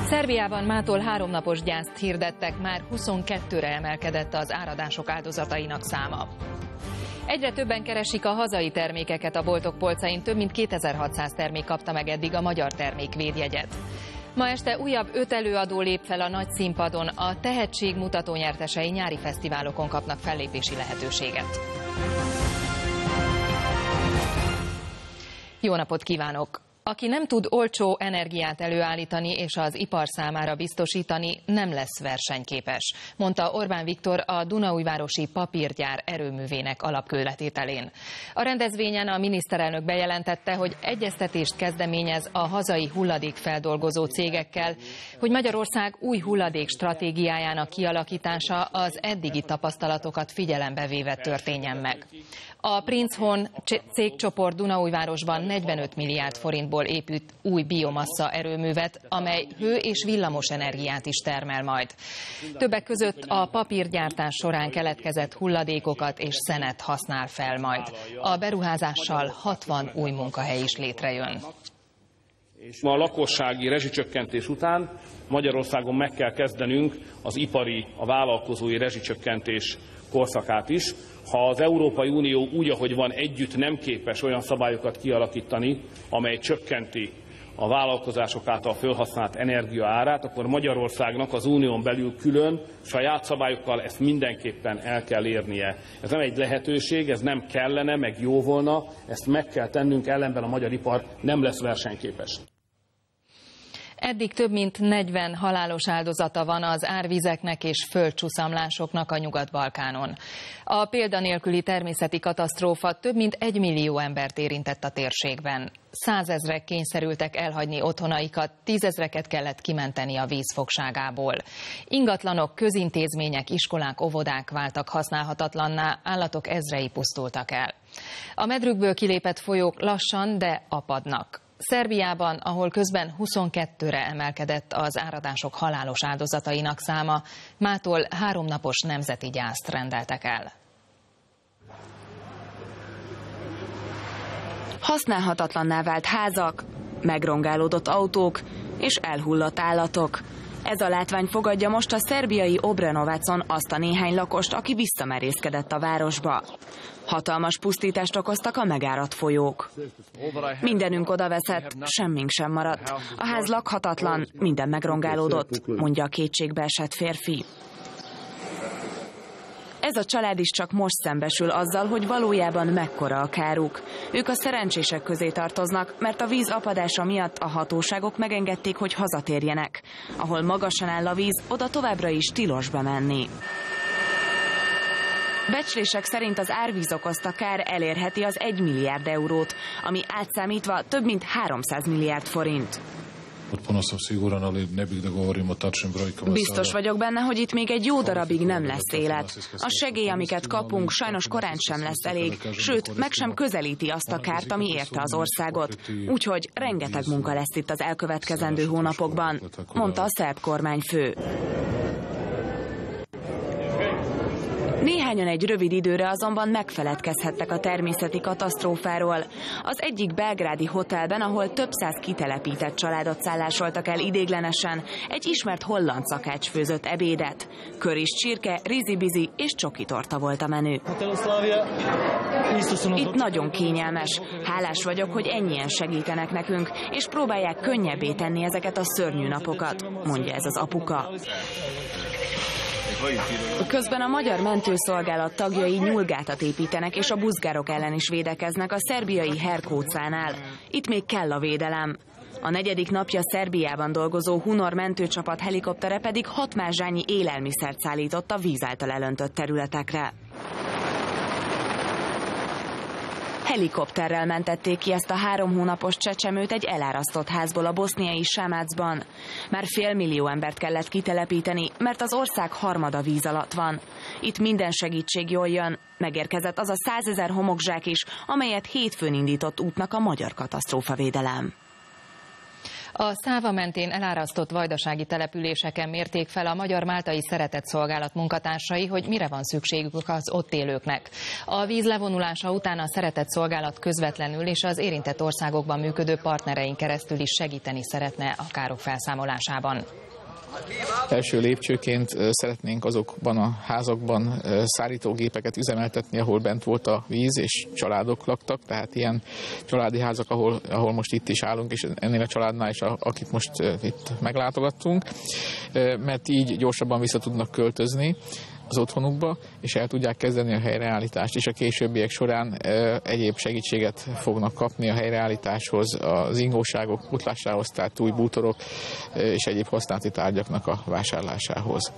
Szerbiában mától 3 napos gyászt hirdettek, már 22-re emelkedett az áradások áldozatainak száma. Egyre többen keresik a hazai termékeket a boltok polcain, több mint 2600 termék kapta meg eddig a magyar termékvédjegyet. Ma este újabb 5 előadó lép fel a nagy színpadon, a tehetségmutató nyertesei nyári fesztiválokon kapnak fellépési lehetőséget. Jó napot kívánok! Aki nem tud olcsó energiát előállítani és az ipar számára biztosítani, nem lesz versenyképes, mondta Orbán Viktor a Dunaújvárosi papírgyár erőművének alapkőletételén. A rendezvényen a miniszterelnök bejelentette, hogy egyeztetést kezdeményez a hazai hulladékfeldolgozó cégekkel, hogy Magyarország új hulladék stratégiájának kialakítása az eddigi tapasztalatokat figyelembe véve történjen meg. A Prince-Horn cégcsoport Dunaújvárosban 45 milliárd forintból épült új biomassa erőművet, amely hő- és villamos energiát is termel majd. Többek között a papírgyártás során keletkezett hulladékokat és szenet használ fel majd. A beruházással 60 új munkahely is létrejön. Ma a lakossági rezsicsökkentés után Magyarországon meg kell kezdenünk az ipari, a vállalkozói rezsicsökkentés korszakát is. Ha az Európai Unió úgy, ahogy van, együtt nem képes olyan szabályokat kialakítani, amely csökkenti a vállalkozások által felhasznált energia árát, akkor Magyarországnak az unión belül külön saját szabályokkal ezt mindenképpen el kell érnie. Ez nem egy lehetőség, ez nem kellene, meg jó volna, ezt meg kell tennünk, ellenben a magyar ipar nem lesz versenyképes. Eddig több mint 40 halálos áldozata van az árvizeknek és földcsúszamlásoknak a Nyugat-Balkánon. A példanélküli természeti katasztrófa több mint 1 millió embert érintett a térségben. 100 000-ek kényszerültek elhagyni otthonaikat, 10 000-eket kellett kimenteni a víz fogságából. Ingatlanok, közintézmények, iskolák, óvodák váltak használhatatlanná, állatok ezrei pusztultak el. A medrükből kilépett folyók lassan, de apadnak. Szerbiában, ahol közben 22-re emelkedett az áradások halálos áldozatainak száma, mától 3 napos nemzeti gyászt rendeltek el. Használhatatlanná vált házak, megrongálódott autók és elhullott állatok. Ez a látvány fogadja most a szerbiai Obrenovacon azt a néhány lakost, aki visszamerészkedett a városba. Hatalmas pusztítást okoztak a megáradt folyók. Mindenünk odaveszett, semmink sem maradt. A ház lakhatatlan, minden megrongálódott, mondja a kétségbeesett férfi. Ez a család is csak most szembesül azzal, hogy valójában mekkora a káruk. Ők a szerencsések közé tartoznak, mert a víz apadása miatt a hatóságok megengedték, hogy hazatérjenek. Ahol magasan áll a víz, oda továbbra is tilos bemenni. Becslések szerint az árvíz okozta kár elérheti az 1 milliárd eurót, ami átszámítva több mint 300 milliárd forint. Biztos vagyok benne, hogy itt még egy jó darabig nem lesz élet. A segély, amiket kapunk, sajnos korán sem lesz elég, sőt, meg sem közelíti azt a kárt, ami érte az országot. Úgyhogy rengeteg munka lesz itt az elkövetkezendő hónapokban, mondta a szerb kormányfő. Néhányan egy rövid időre azonban megfeledkezhettek a természeti katasztrófáról. Az egyik belgrádi hotelben, ahol több száz kitelepített családot szállásoltak el idéglenesen, egy ismert holland szakács főzött ebédet. Köris csirke, rizibizi és csokitorta volt a menü. Itt nagyon kényelmes. Hálás vagyok, hogy ennyien segítenek nekünk, és próbálják könnyebbé tenni ezeket a szörnyű napokat, mondja ez az apuka. Közben a magyar mentőszolgálat tagjai nyúlgátat építenek, és a buzgárok ellen is védekeznek a szerbiai Herkócánál. Itt még kell a védelem. A 4. napja Szerbiában dolgozó Hunor mentőcsapat helikoptere pedig 6 mázsányi élelmiszert szállított a víz által elöntött területekre. Helikopterrel mentették ki ezt a 3 hónapos csecsemőt egy elárasztott házból a boszniai Sámácban. Már fél millió embert kellett kitelepíteni, mert az ország harmada víz alatt van. Itt minden segítség jól jön. Megérkezett az a 100 000 homokzsák is, amelyet hétfőn indított útnak a magyar katasztrófavédelem. A Száva mentén elárasztott vajdasági településeken mérték fel a Magyar-Máltai Szeretetszolgálat munkatársai, hogy mire van szükségük az ott élőknek. A víz levonulása után a Szeretetszolgálat közvetlenül és az érintett országokban működő partnerein keresztül is segíteni szeretne a károk felszámolásában. Első lépcsőként szeretnénk azokban a házakban szállítógépeket üzemeltetni, ahol bent volt a víz, és családok laktak, tehát ilyen családi házak, ahol most itt is állunk, és ennél a családnál is, akit most itt meglátogattunk, mert így gyorsabban vissza tudnak költözni az otthonukba, és el tudják kezdeni a helyreállítást, és a későbbiek során egyéb segítséget fognak kapni a helyreállításhoz, az ingóságok pótlásához, tehát új bútorok és egyéb használati tárgyaknak a vásárlásához.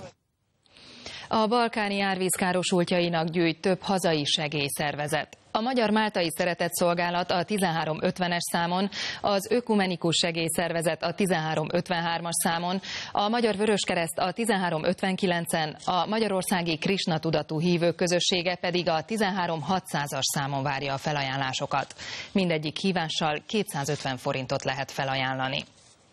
A balkáni árvíz károsultjainak gyűjt több hazai segélyszervezet. A Magyar-Máltai Szeretetszolgálat a 1350-es számon, az Ökumenikus Segélyszervezet a 1353-as számon, a Magyar Vöröskereszt a 1359-en, a Magyarországi Krisna tudatú hívők közössége pedig a 13600-as számon várja a felajánlásokat. Mindegyik hívással 250 forintot lehet felajánlani.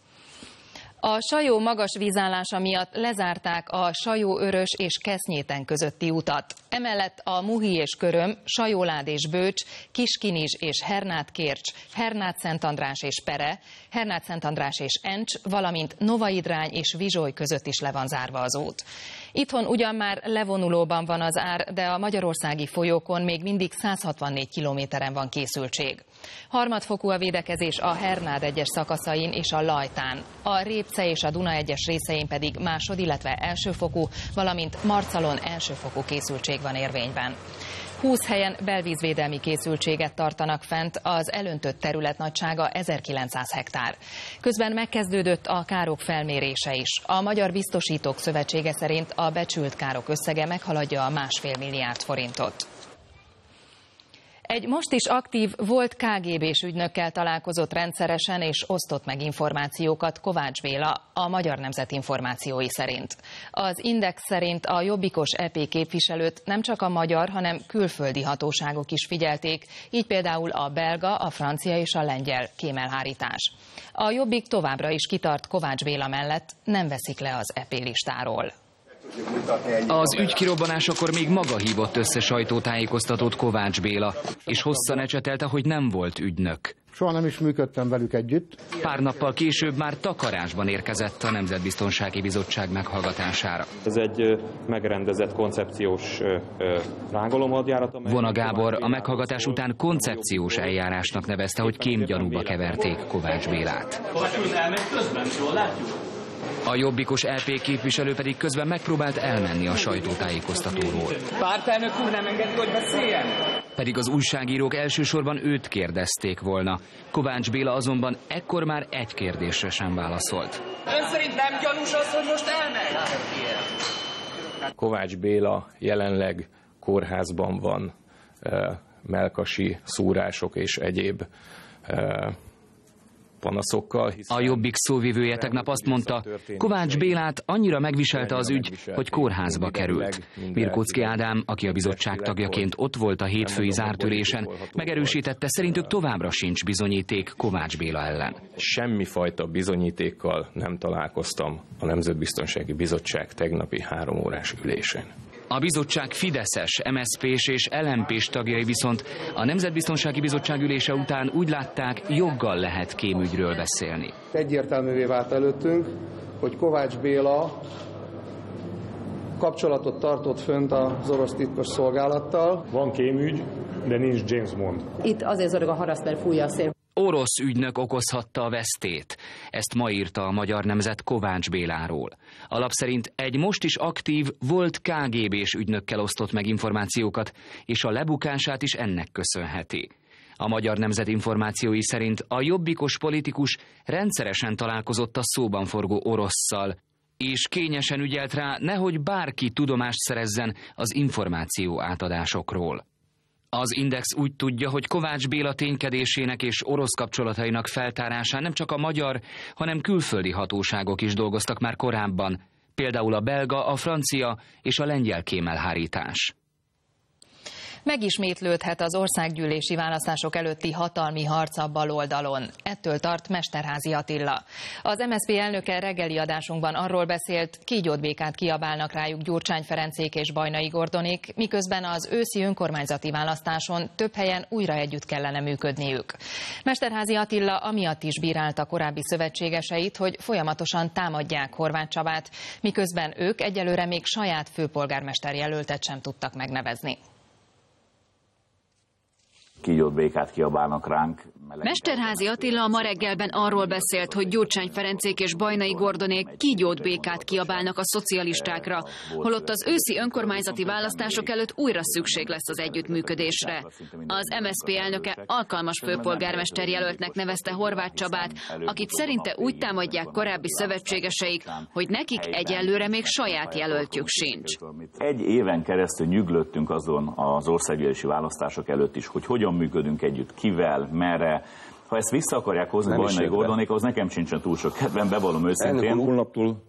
A Sajó magas vízállása miatt lezárták a Sajó-Örös és Kesznyéten közötti utat. Emellett a Muhi és Köröm, Sajólád és Bőcs, Kiskinizs és Hernát-Kércs, Hernát-Szent András és Pere, Hernát-Szent András és Encs, valamint Novaidrány és Vizsoly között is le van zárva az út. Itthon ugyan már levonulóban van az ár, de a magyarországi folyókon még mindig 164 kilométeren van készültség. Harmadfokú a védekezés a Hernád egyes szakaszain és a Lajtán. A Répce és a Duna egyes részein pedig másod, illetve elsőfokú, valamint Marcalon elsőfokú készültség van érvényben. 20 helyen belvízvédelmi készültséget tartanak fent, az elöntött terület nagysága 1900 hektár. Közben megkezdődött a károk felmérése is. A Magyar Biztosítók Szövetsége szerint a becsült károk összege meghaladja a 1,5 milliárd forintot. Egy most is aktív volt KGB-s ügynökkel találkozott rendszeresen és osztott meg információkat Kovács Béla, a Magyar Nemzet információi szerint. Az Index szerint a jobbikos EP képviselőt nem csak a magyar, hanem külföldi hatóságok is figyelték, így például a belga, a francia és a lengyel kémelhárítás. A Jobbik továbbra is kitart Kovács Béla mellett, nem veszik le az EP listáról. Az ügy kirobbanásakor még maga hívott össze sajtótájékoztatót Kovács Béla, és hosszan ecsetelte, hogy nem volt ügynök. Soha nem is működtem velük együtt. Pár nappal később már takarásban érkezett a Nemzetbiztonsági Bizottság meghallgatására. Ez egy megrendezett koncepciós rángolomhadjárat. Vona Gábor a meghallgatás után koncepciós eljárásnak nevezte, hogy kémgyanúba keverték Kovács Bélát. A jobbikos LP képviselő pedig közben megpróbált elmenni a sajtótájékoztatóról. Pártelnök úr, nem engedi, hogy beszéljen? Pedig az újságírók elsősorban őt kérdezték volna. Kovács Béla azonban ekkor már egy kérdésre sem válaszolt. Ön szerint nem gyanús az, hogy most elmegy? Kovács Béla jelenleg kórházban van, mellkasi szúrások és egyéb panaszokkal. A Jobbik szóvivője tegnap azt mondta, Kovács Bélát annyira megviselte az ügy, hogy kórházba került. Mirkóczky Ádám, aki a bizottság tagjaként ott volt a hétfői zártülésen, megerősítette, szerintük továbbra sincs bizonyíték Kovács Béla ellen. Semmifajta bizonyítékkal nem találkoztam a Nemzetbiztonsági Bizottság tegnapi 3 órás ülésén. A bizottság fideszes, MSZP-s és LMP-s tagjai viszont a Nemzetbiztonsági Bizottság ülése után úgy látták, joggal lehet kémügyről beszélni. Egyértelművé vált előttünk, hogy Kovács Béla kapcsolatot tartott fönt az orosz titkos szolgálattal. Van kémügy, de nincs James Bond. Itt azért zorog a haraszt, mert fújja a szél. Orosz ügynök okozhatta a vesztét. Ezt ma írta a Magyar Nemzet Kovács Béláról. A lap szerint egy most is aktív, volt KGB-s ügynökkel osztott meg információkat, és a lebukását is ennek köszönheti. A Magyar Nemzet információi szerint a jobbikos politikus rendszeresen találkozott a szóban forgó orosszal, és kényesen ügyelt rá, nehogy bárki tudomást szerezzen az információ átadásokról. Az Index úgy tudja, hogy Kovács Béla ténykedésének és orosz kapcsolatainak feltárásán nem csak a magyar, hanem külföldi hatóságok is dolgoztak már korábban, például a belga, a francia és a lengyel kémelhárítás. Megismétlődhet az országgyűlési választások előtti hatalmi harc a baloldalon. Ettől tart Mesterházy Attila. Az MSZP elnöke reggeli adásunkban arról beszélt, kígyót békát kiabálnak rájuk Gyurcsány Ferencék és Bajnai Gordonék, miközben az őszi önkormányzati választáson több helyen újra együtt kellene működniük. Mesterházy Attila amiatt is bírálta korábbi szövetségeseit, hogy folyamatosan támadják Horváth Csabát, miközben ők egyelőre még saját főpolgármester jelöltet sem tudtak megnevezni. Kígyót békát kiabálnak ránk. Mesterházy Attila ma reggelben arról beszélt, hogy Gyurcsány Ferencék és Bajnai Gordonék kígyót békát kiabálnak a szocialistákra, holott az őszi önkormányzati választások előtt újra szükség lesz az együttműködésre. Az MSZP elnöke alkalmas főpolgármester jelöltnek nevezte Horváth Csabát, akit szerinte úgy támadják korábbi szövetségeseik, hogy nekik egyelőre még saját jelöltjük sincs. Egy éven keresztül nyüglöttünk azon az országgyűlési választások előtt is, hogy hogyan működünk együtt, kivel, merre. Ha ezt vissza akarják hozni Bajnai Gordonékhoz, nekem sincsen túl sok kedvem, bevallom őszintén. Elnök úr, holnaptól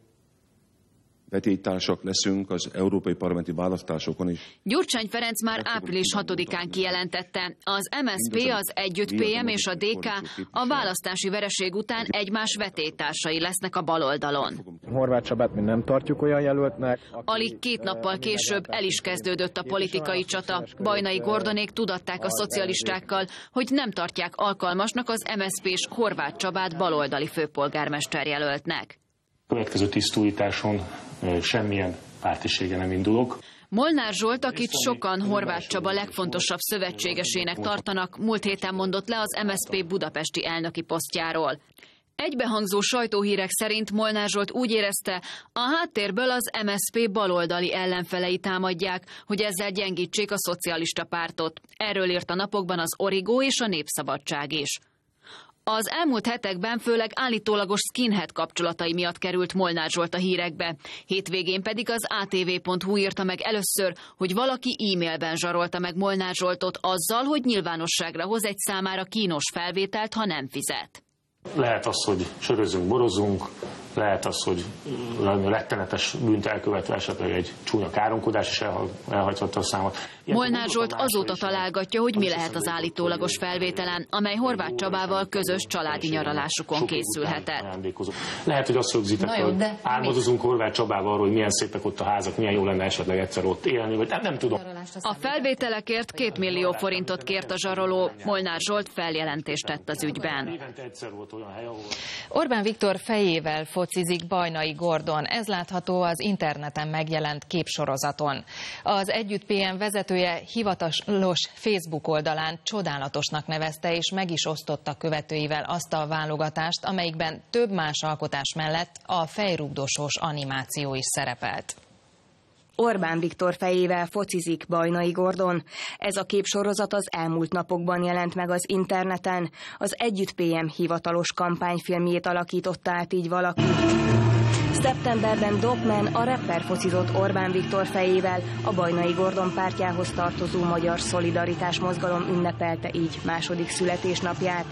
vetélytársak leszünk az európai parlamenti választásokon is. Gyurcsány Ferenc már április 6-án kijelentette, az MSZP, az Együtt PM és a DK a választási vereség után egymás vetélytársai lesznek a baloldalon. Horváth Csabát mi nem tartjuk olyan jelöltnek. Alig 2 nappal később el is kezdődött a politikai csata. Bajnai Gordonék tudatták a szocialistákkal, hogy nem tartják alkalmasnak az MSZP-s Horváth Csabát baloldali főpolgármester jelöltnek. Következő tisztújításon semmilyen pártisége nem indulok. Molnár Zsolt, akit sokan Horváth Csaba legfontosabb szövetségesének tartanak, múlt héten mondott le az MSZP budapesti elnöki posztjáról. Egybehangzó sajtóhírek szerint Molnár Zsolt úgy érezte, a háttérből az MSZP baloldali ellenfelei támadják, hogy ezzel gyengítsék a szocialista pártot. Erről írt a napokban az Origo és a Népszabadság is. Az elmúlt hetekben főleg állítólagos skinhead kapcsolatai miatt került Molnár Zsolt a hírekbe. Hétvégén pedig az ATV.hu írta meg először, hogy valaki e-mailben zsarolta meg Molnár Zsoltot azzal, hogy nyilvánosságra hoz egy számára kínos felvételt, ha nem fizet. Lehet az, hogy sörözünk, borozunk, lehet az, hogy rettenetes bűnt elkövetve esetleg egy csúnya káromkodás is elhagyhatta a számot. Molnár Zsolt azóta találgatja, hogy mi lehet az állítólagos felvételen, amely Horváth Csabával közös családi nyaralásukon készülhetett. Lehet, hogy azt rögzítette, hogy álmodozunk Horváth Csabával arról, hogy milyen szépek ott a házak, milyen jó lenne esetleg egyszer ott élni, vagy nem tudom. A felvételekért 2 millió forintot kért a zsaroló. Molnár Zsolt feljelentést tett az ügyben. Orbán Viktor fejével focizik Bajnai Gordon. Ez látható az interneten megjelent képsorozaton. Az Együtt PM vezetője hivatalos Facebook oldalán csodálatosnak nevezte, és meg is osztotta követőivel azt a válogatást, amelyikben több más alkotás mellett a fejrugdosós animáció is szerepelt. Orbán Viktor fejével focizik Bajnai Gordon. Ez a képsorozat az elmúlt napokban jelent meg az interneten. Az Együtt PM hivatalos kampányfilmjét alakította át így valaki. Szeptemberben Dogman, a rapper focizott Orbán Viktor fejével, a Bajnai Gordon pártjához tartozó Magyar Szolidaritás Mozgalom ünnepelte így második születésnapját.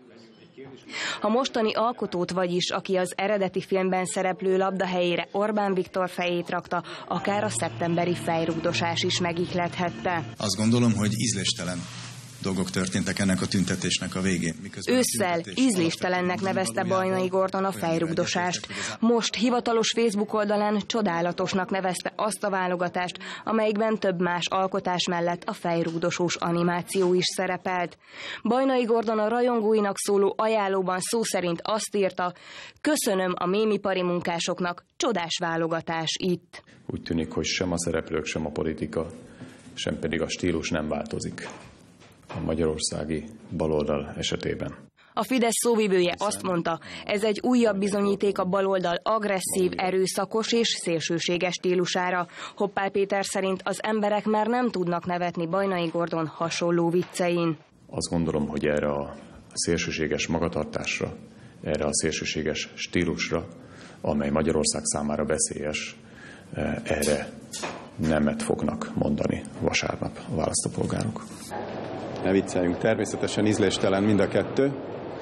A mostani alkotót, vagyis aki az eredeti filmben szereplő labda helyére Orbán Viktor fejét rakta, akár a szeptemberi fejrugdosás is megihlethette. Azt gondolom, hogy ízléstelen dolgok történtek ennek a tüntetésnek a végén. Ősszel ízléstelennek nevezte Bajnai Gordon a fejrugdosást. Most hivatalos Facebook oldalán csodálatosnak nevezte azt a válogatást, amelyikben több más alkotás mellett a fejrugdosós animáció is szerepelt. Bajnai Gordon a rajongóinak szóló ajánlóban szó szerint azt írta: köszönöm a mémipari munkásoknak, csodás válogatás itt. Úgy tűnik, hogy sem a szereplők, sem a politika, sem pedig a stílus nem változik a magyarországi baloldal esetében. A Fidesz szóvivője azt mondta, ez egy újabb bizonyíték a baloldal agresszív, erőszakos és szélsőséges stílusára. Hoppál Péter szerint az emberek már nem tudnak nevetni Bajnai Gordon hasonló viccein. Azt gondolom, hogy erre a szélsőséges magatartásra, erre a szélsőséges stílusra, amely Magyarország számára veszélyes, erre nemet fognak mondani vasárnap a választópolgárok. Ne vicceljünk, természetesen ízléstelen mind a kettő,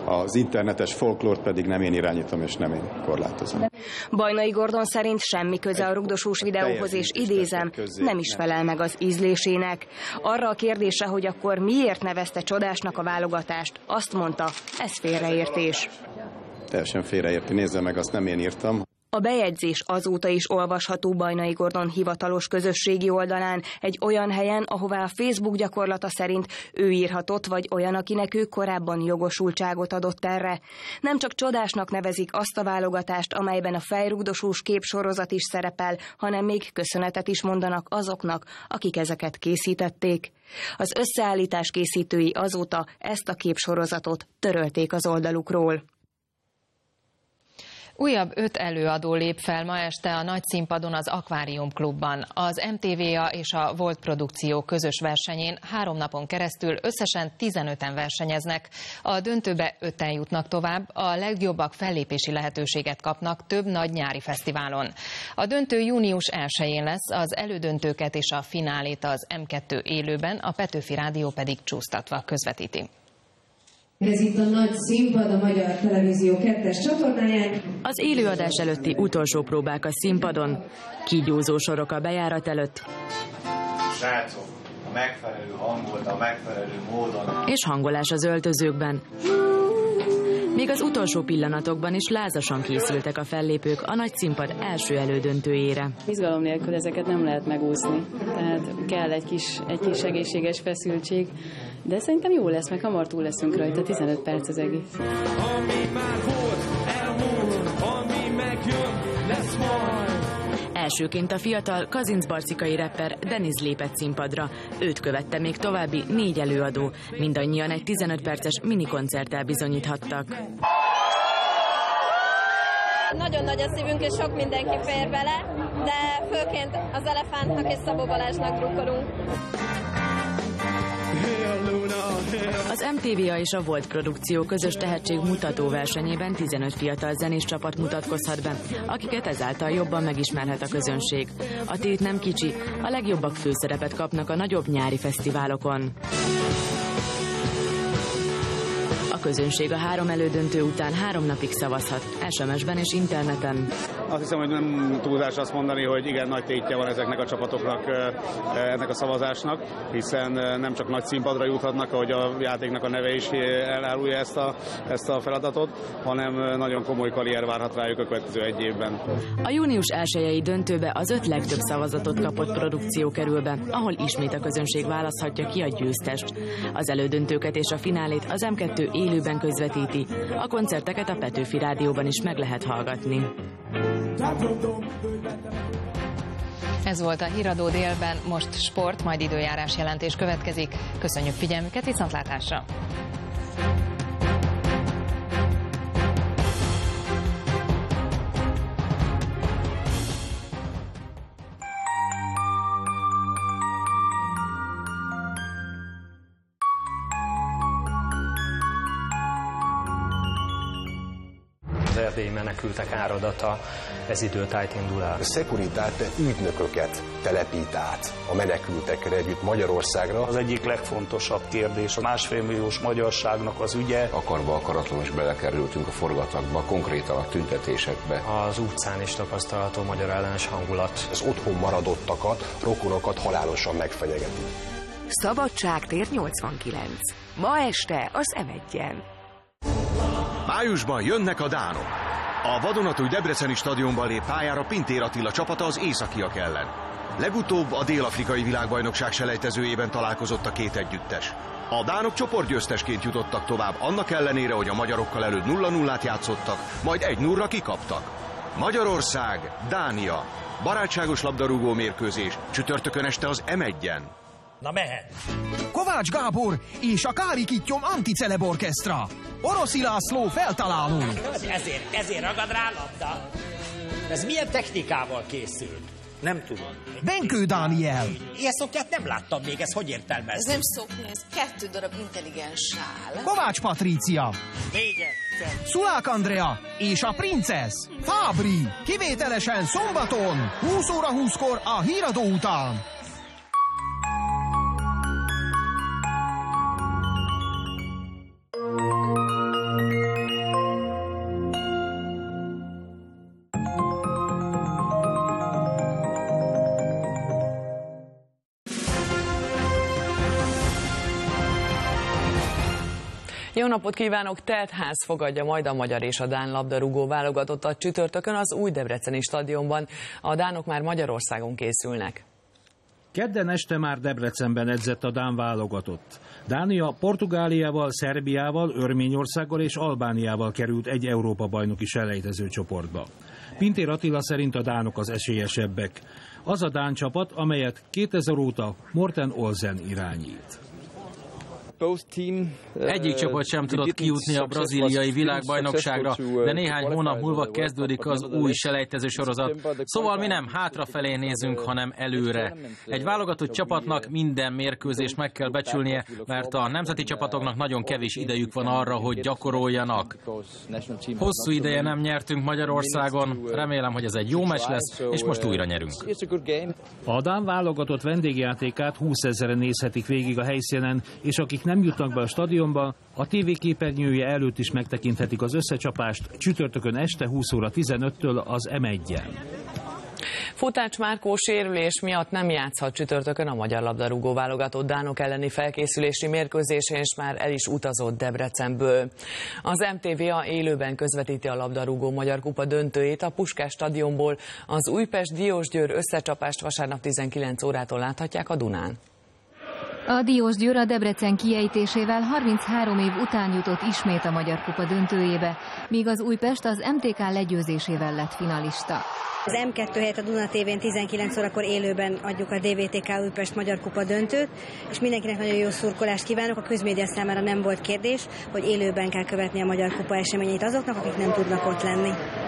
Az internetes folklórt pedig nem én irányítom és nem én korlátozom. Bajnai Gordon szerint semmi köze a rugdosós videóhoz, és idézem, nem is felel meg az ízlésének. Arra a kérdésre, hogy akkor miért nevezte csodásnak a válogatást, azt mondta, ez félreértés. Teljesen félreérti, nézze meg, azt nem én írtam. A bejegyzés azóta is olvasható Bajnai Gordon hivatalos közösségi oldalán, egy olyan helyen, ahová a Facebook gyakorlata szerint ő írhatott, vagy olyan, akinek ő korábban jogosultságot adott erre. Nem csak csodásnak nevezik azt a válogatást, amelyben a fejrugdosós képsorozat is szerepel, hanem még köszönetet is mondanak azoknak, akik ezeket készítették. Az összeállítás készítői azóta ezt a képsorozatot törölték az oldalukról. Újabb 5 előadó lép fel ma este a nagy színpadon az Akvárium Klubban. Az MTVA és a Volt Produkció közös versenyén 3 napon keresztül összesen 15-en versenyeznek. A döntőbe 5-en jutnak tovább, a legjobbak fellépési lehetőséget kapnak több nagy nyári fesztiválon. A döntő június 1-én lesz, az elődöntőket és a finálét az M2 élőben, a Petőfi Rádió pedig csúsztatva közvetíti. Ez itt a nagy színpad, a Magyar Televízió 2-es csatornáján. Az élőadás előtti utolsó próbák a színpadon, kígyózó sorok a bejárat előtt. Srácok, a megfelelő hangot, a megfelelő módon. És hangolás az öltözőkben. Még az utolsó pillanatokban is lázasan készültek a fellépők a nagy színpad első elődöntőjére. Izgalom nélkül ezeket nem lehet megúszni, tehát kell egy kis egészséges feszültség, de szerintem jó lesz, meg hamar túl leszünk rajta, 15 perc az egész. Ami már volt, elmúlt, ami megjön, lesz majd. Elsőként a fiatal kazincbarcikai rapper Deniz lépett színpadra. Őt követte még további 4 előadó. Mindannyian egy 15 perces minikoncerttel bizonyíthattak. Nagyon nagy a szívünk, és sok mindenki fér bele, de főként az Elefántnak és Szabó Balázsnak drukkolunk. Az MTVA és a Volt Produkció közös tehetségmutató versenyében 15 fiatal zenés csapat mutatkozhat be, akiket ezáltal jobban megismerhet a közönség. A tét nem kicsi, a legjobbak főszerepet kapnak a nagyobb nyári fesztiválokon. A közönség a 3 elődöntő után 3 napig szavazhat, SMS-ben és interneten. Azt hiszem, hogy nem túlzás azt mondani, hogy igen, nagy tétje van ezeknek a csapatoknak, ennek a szavazásnak, hiszen nem csak nagy színpadra juthatnak, ahogy a játéknak a neve is elárulja ezt a feladatot, hanem nagyon komoly karrier várhat rájuk a következő 1 évben. A június 1-i döntőbe az 5 legtöbb szavazatot kapott produkció kerül be, ahol ismét a közönség választhatja ki a győztest. Az elődöntőket és a finálét az M2 élőben közvetíti, a koncerteket a Petőfi Rádióban is meg lehet hallgatni. Ez volt a Híradó délben, most sport, majd időjárás jelentés következik. Köszönjük figyelmüket, viszontlátásra! Az erdélyi menekültek áradata, ez időtájt indul el. A Securitate ügynököket telepít át a menekültekre együtt Magyarországra. Az egyik legfontosabb kérdés a 1,5 milliós magyarságnak az ügye. Akarva akaratlanul is belekerültünk a forgatagba, konkrétan a tüntetésekbe. Az utcán is tapasztalható magyar ellenes hangulat. Az otthon maradottakat, rokonokat halálosan megfenyegeti. Szabadságtér 89. Ma este az M1-en. Májusban jönnek a dánok. A vadonatúj Debreceni stadionban lép pályára Pintér Attila csapata az északiak ellen. Legutóbb a dél-afrikai világbajnokság selejtezőjében találkozott a két együttes. A dánok csoportgyőztesként jutottak tovább, annak ellenére, hogy a magyarokkal előtt 0-0-át játszottak, majd 1-0-ra kikaptak. Magyarország, Dánia. Barátságos labdarúgó mérkőzés, csütörtökön este az M1-en. Na mehet! Kovács Gábor és a Kári Kittyom Anticeleb Orchestra. Oroszi László feltaláló. Ezért ragad rá labda. Ez milyen technikával készült? Nem tudom. Benkő Dániel. Ilyen szoknyát nem láttam még, ez hogy értelmez? Ez nem szoknya, ez 2 darab intelligens sál. Kovács Patrícia. Szulák Andrea és a Princesz. Fábri. Kivételesen szombaton, 20 óra 20-kor a Híradó után. Jó napot kívánok! Telt ház fogadja majd a magyar és a dán labdarúgó válogatottat csütörtökön az új debreceni stadionban. A dánok már Magyarországon készülnek. Kedden este már Debrecenben edzett a dán válogatott. Dánia Portugáliával, Szerbiával, Örményországgal és Albániával került egy Európa-bajnoki selejtező csoportba. Pintér Attila szerint a dánok az esélyesebbek. Az a dán csapat, amelyet 2000 óta Morten Olsen irányít. Egyik csapat sem tudott kijutni a brazíliai világbajnokságra, de néhány hónap múlva kezdődik az új selejtező sorozat. Szóval mi nem hátrafelé nézünk, hanem előre. Egy válogatott csapatnak minden mérkőzést meg kell becsülnie, mert a nemzeti csapatoknak nagyon kevés idejük van arra, hogy gyakoroljanak. Hosszú ideje nem nyertünk Magyarországon, remélem, hogy ez egy jó meccs lesz, és most újra nyerünk. A dán válogatott vendégjátékát 20 000-en nézhetik végig a helyszínen, és akik nem jutnak be a stadionba, a TV képernyője előtt is megtekinthetik az összecsapást csütörtökön este 20 óra 15-től az M1-en. Futács Márkó sérülés miatt nem játszhat csütörtökön a magyar labdarúgó válogatott dánok elleni felkészülési mérkőzésén, és már el is utazott Debrecenből. Az MTVA élőben közvetíti a labdarúgó Magyar Kupa döntőjét a Puskás stadionból. Az Újpest-Diósgyőr összecsapást vasárnap 19 órától láthatják a Dunán. A Diósgyőr a Debrecen kiejtésével 33 év után jutott ismét a Magyar Kupa döntőjébe, míg az Újpest az MTK legyőzésével lett finalista. Az M2 helyett a Duna TV-n 19 órakor élőben adjuk a DVTK Újpest Magyar Kupa döntőt, és mindenkinek nagyon jó szurkolást kívánok. A közmédia számára nem volt kérdés, hogy élőben kell követni a Magyar Kupa eseményeit azoknak, akik nem tudnak ott lenni.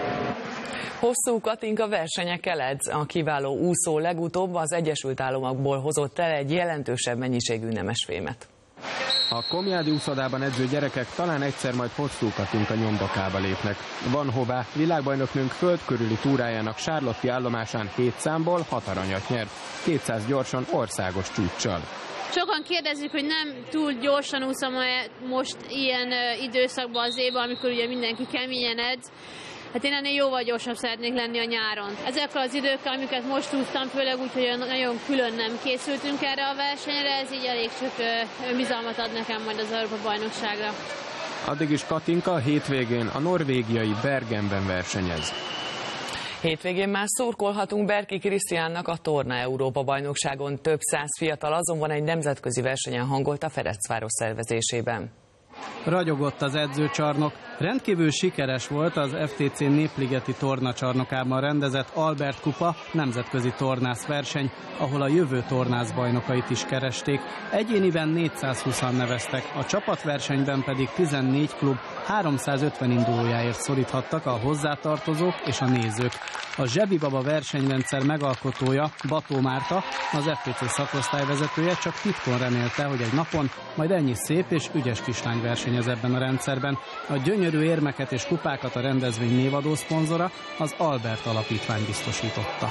Hosszú Katinka versenyekkel edz. A kiváló úszó legutóbb az Egyesült Államokból hozott el egy jelentősebb mennyiségű nemesfémet. A Komjádi úszodában edző gyerekek talán egyszer majd Hosszú Katinka nyomdokába lépnek. Van hová, világbajnoknőnk föld körüli túrájának Charlotte állomásán 7 számból 6 aranyat nyert, 200 gyorsan országos csúccsal. Sokan kérdezik, hogy nem túl gyorsan úszom most ilyen időszakban az évben, amikor ugye mindenki keményen edz. Hát én ennél jóval gyorsabb szeretnék lenni a nyáron. Ezekkel az időkkel, amiket most úsztam, főleg úgy, hogy nagyon külön nem készültünk erre a versenyre, ez így elég sok önbizalmat ad nekem majd az Európa-bajnokságra. Addig is Katinka a hétvégén a norvégiai Bergenben versenyez. Hétvégén már szurkolhatunk Berki Krisztiánnak a Torna Európa-bajnokságon. Több száz fiatal azonban egy nemzetközi versenyen hangolt a Ferencváros szervezésében. Ragyogott az edzőcsarnok. Rendkívül sikeres volt az FTC Népligeti tornacsarnokában rendezett Albert Kupa nemzetközi tornászverseny, ahol a jövő tornászbajnokait is keresték. Egyéniben 420-an neveztek, a csapatversenyben pedig 14 klub 350 indulójáért szoríthattak a hozzátartozók és a nézők. A Zsebibaba versenyrendszer megalkotója, Bató Márta, az FTC szakosztályvezetője csak titkon remélte, hogy egy napon majd ennyi szép és ügyes kislány versenyez ebben a rendszerben. A gyönyörű érmeket és kupákat a rendezvény névadó szponzora, az Albert Alapítvány biztosította.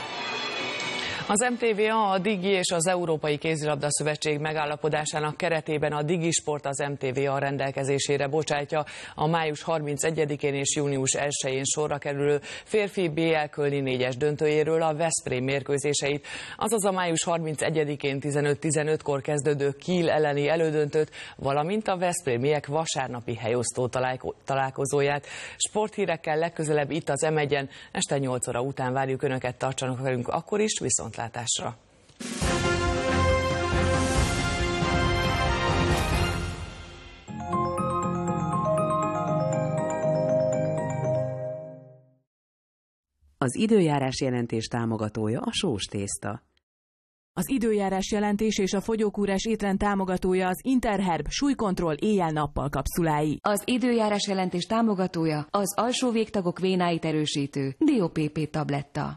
Az MTVA, a Digi és az Európai Kézilabda Szövetség megállapodásának keretében a Digisport az MTVA rendelkezésére bocsátja a május 31-én és június 1-én sorra kerülő férfi BL Kölni 4-es döntőjéről a Veszprém mérkőzéseit, azaz a május 31-én 15-15-kor kezdődő Kiel elleni elődöntőt, valamint a veszprémiek vasárnapi helyosztó találkozóját. Sporthírekkel legközelebb itt az M1-en, este 8 óra után várjuk Önöket, tartsanak velünk akkor is, viszontlátásra! Az időjárás jelentés támogatója a sós tészta. Az időjárás jelentés és a fogyókúrás étrend támogatója az Interherb súlykontroll éjjel-nappal kapszulái. Az időjárás jelentés támogatója az alsó végtagok vénáit erősítő DOPP tabletta.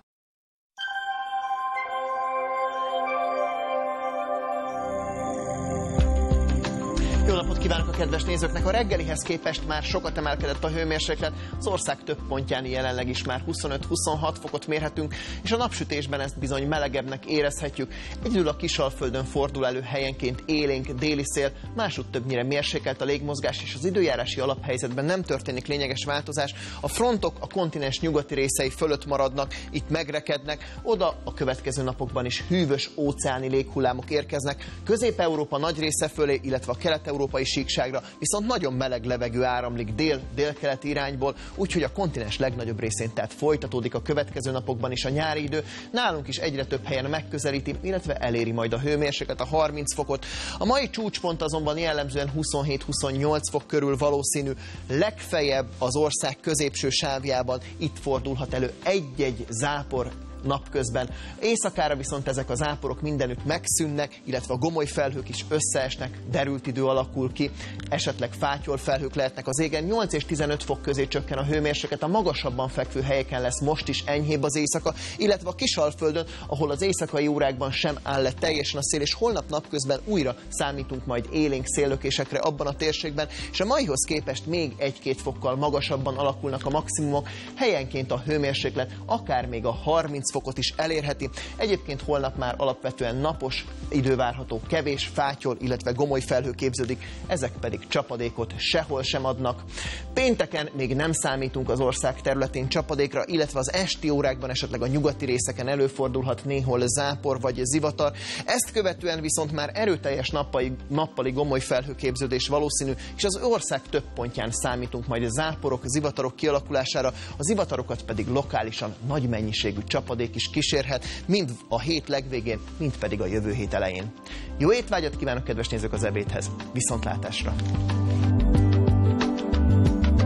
Jó napot kívánok a kedves nézőknek! A reggelihez képest már sokat emelkedett a hőmérséklet, az ország több pontján jelenleg is már 25-26 fokot mérhetünk, és a napsütésben ezt bizony melegebbnek érezhetjük. Egyedül a Kisalföldön fordul elő helyenként élénk déli szél, másútt többnyire mérsékelt a légmozgás, és az időjárási alaphelyzetben nem történik lényeges változás. A frontok a kontinens nyugati részei fölött maradnak, itt megrekednek, oda a következő napokban is hűvös óceáni léghullámok érkeznek. Közép-Európa nagy része fölé, illetve a kelet-európai síkságra, viszont nagyon meleg levegő áramlik dél-délkeleti irányból, úgyhogy a kontinens legnagyobb részén tehát folytatódik a következő napokban is a nyári idő. Nálunk is egyre több helyen megközelíti, illetve eléri majd a hőmérséklet a 30 fokot. A mai csúcspont azonban jellemzően 27-28 fok körül valószínű, legfeljebb az ország középső sávjában itt fordulhat elő egy-egy zápor napközben. Éjszakára viszont ezek a záporok mindenütt megszűnnek, illetve a gomoly felhők is összeesnek, derült idő alakul ki, esetleg fátyolfelhők lehetnek az égen, 8 és 15 fok közé csökken a hőmérséklet, a magasabban fekvő helyeken lesz most is enyhébb az éjszaka, illetve a Kisalföldön, ahol az éjszakai órákban sem áll le teljesen a szél, és holnap napközben újra számítunk majd élénk széllökésekre abban a térségben, és a maihoz képest még 1-2 fokkal magasabban alakulnak a maximumok, helyenként a hőmérséklet akár még a 30 fokot is elérheti. Egyébként holnap már alapvetően napos idő várható, kevés fátyol, illetve gomoly felhő képződik, ezek pedig csapadékot sehol sem adnak. Pénteken még nem számítunk az ország területén csapadékra, illetve az esti órákban esetleg a nyugati részeken előfordulhat néhol zápor vagy zivatar. Ezt követően viszont már erőteljes nappali gomoly felhőképződés valószínű, és az ország több pontján számítunk majd záporok, zivatarok kialakulására, a zivatarokat pedig lokálisan nagy mennyiségű csapadék is kísérhet, mind a hét legvégén, mind pedig a jövő hét elején. Jó étvágyat kívánok, kedves nézők, az ebédhez! Viszontlátásra!